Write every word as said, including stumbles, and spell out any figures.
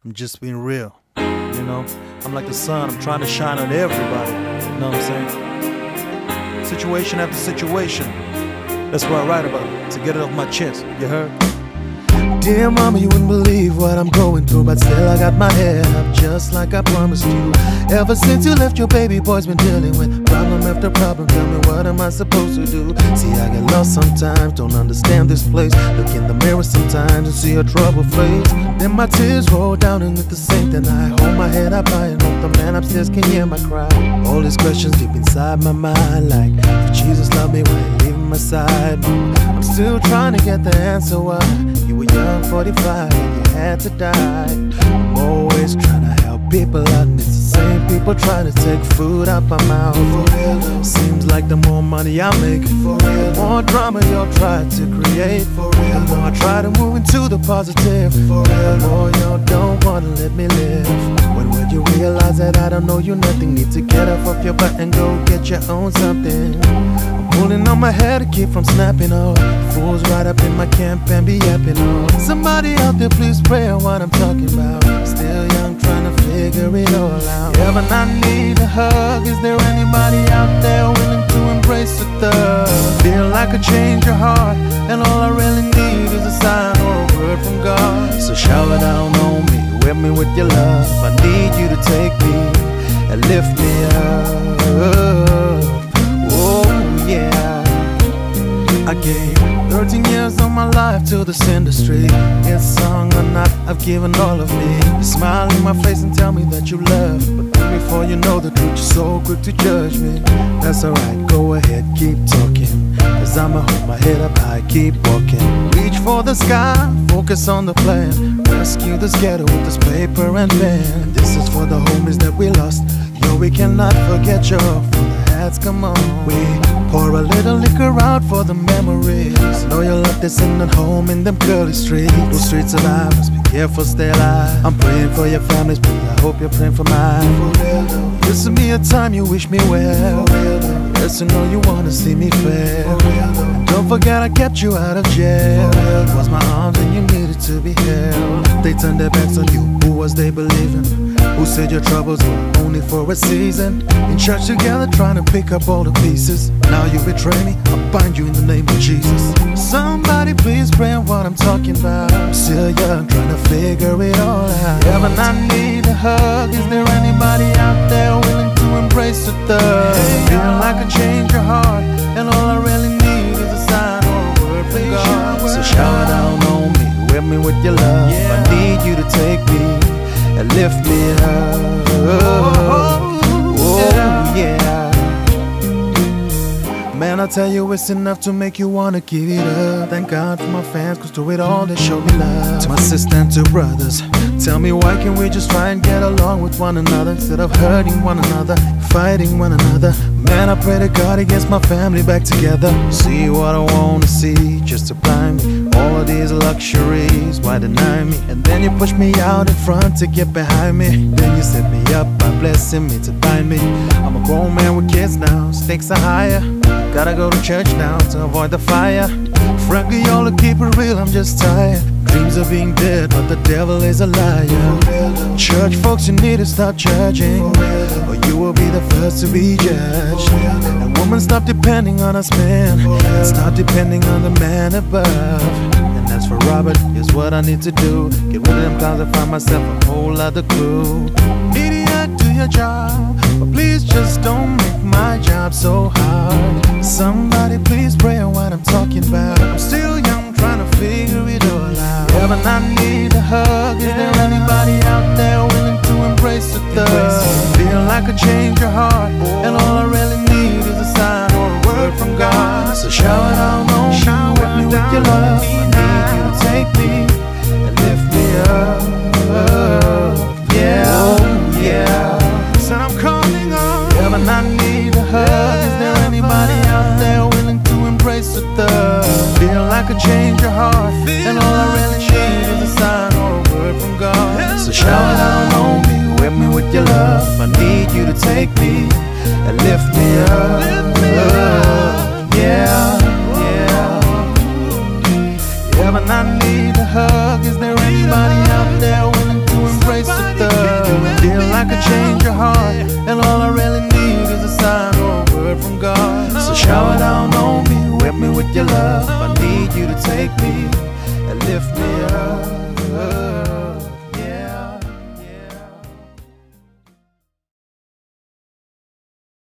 I'm just being real. You know, I'm like the sun, I'm trying to shine on everybody. You know what I'm saying? Situation after situation. That's what I write about, to get it off my chest. You heard? Dear mama, you wouldn't believe what I'm going through, but still I got my head up just like I promised you. Ever since you left, your baby boy's been dealing with problem after problem. Tell me, what am I supposed to do? See, I get lost sometimes, don't understand this place. Look in the mirror sometimes and see a troubled face. Then my tears roll down and at the same time I hold my head up high and hope the man upstairs can hear my cry. All these questions deep inside my mind, like if Jesus loved me, why he leaving my side? I'm still trying to get the answer why you were young, forty-five, and you had to die. I'm always trying to help people out, and it's the same people trying to take food out my mouth. For real, seems like the more money I make, for real, the more drama you'll try to create. For real, the more I try to move into the positive, for real, the more you don't wanna let me live. When will you realize that I don't know you nothing? Need to get up off your butt and go get your own something. Pulling on my hair to keep from snapping off. Fools right up in my camp and be yapping on. Somebody out there, please pray on what I'm talking about. Still young, trying to figure it all out. Yeah, but I need a hug. Is there anybody out there willing to embrace the thug? Feel like I change your heart, and all I really need is a sign or a word from God. So shower down on me, whip me with your love. I need you to take me and lift me up. Yeah, I gave thirteen years of my life to this industry. It's song or not, I've given all of me. You smile in my face and tell me that you love, but before you know the truth, you're so quick to judge me. That's alright, go ahead, keep talking, cause I'ma hold my head up high, keep walking. Reach for the sky, focus on the plan. Rescue this ghetto with this paper and pen. This is for the homies that we lost. Yo, we cannot forget you. Come on, we pour a little liquor out for the memories. I know you'll love this in at home in them curly streets. Those street survivors, be careful, stay alive. I'm praying for your families, but I hope you're praying for mine. For real though, this will be a time you wish me well. For real though, yes, I know you wanna see me fail. For real though, don't forget I kept you out of jail. For real though, was my arms and you needed to be held. They turned their backs on you, who was they believing? Who said your troubles were only for a season? In church together trying to pick up all the pieces. Now you betray me, I'll bind you in the name of Jesus. Somebody please pray on what I'm talking about. I'm still young, trying to figure it all out. Yeah, but I need a hug. Is there anybody out there willing to embrace the thug? Feel like I change your heart, and all I really need is a sign or a word from God. So shower down on me, whip me with your love. I need you to take me and lift me up. Oh, oh yeah. Man, I tell you it's enough to make you wanna give it up. Thank God for my fans, cause through it all they show me love. To my sister and to brothers, tell me why can't we just try and get along with one another, instead of hurting one another, fighting one another. Man, I pray to God he gets my family back together. See what I wanna see, just to blind me. All of these luxuries, why deny me? And then you push me out in front to get behind me. Then you set me up by blessing me to bind me. I'm a grown man with kids now, stakes are higher. Gotta go to church now to avoid the fire. Frankly, y'all to keep it real, I'm just tired. Dreams of being dead, but the devil is a liar. Church folks, you need to stop judging, or you will be the first to be judged. And woman, stop depending on us men, and start depending on the man above. And as for Robert, here's what I need to do. Get rid of them clowns and find myself a whole other crew. Idiot, do your job, but please just don't make my job so hard. Somebody please pray on what I'm talking about. I'm still young, trying to figure it all out. Yeah, but I need a hug. Is there anybody out there willing to embrace the thug? Feel like I change your heart, and all I really need is a sign or a word from God. So shower down on me, whip me with your love. I need you to take me and lift me up. Yeah, oh yeah. Said I'm calling on. Yeah, but I need a hug. Is there anybody out there willing to embrace the thug? Feel like I change your heart, and all I really need is a sign or a word from God. So shower down on me, whip me with your love. I need you to take me and lift me up. Yeah, yeah. Yeah, but I need a hug. Is there anybody out there willing to embrace your love. I need you to take me and lift me up.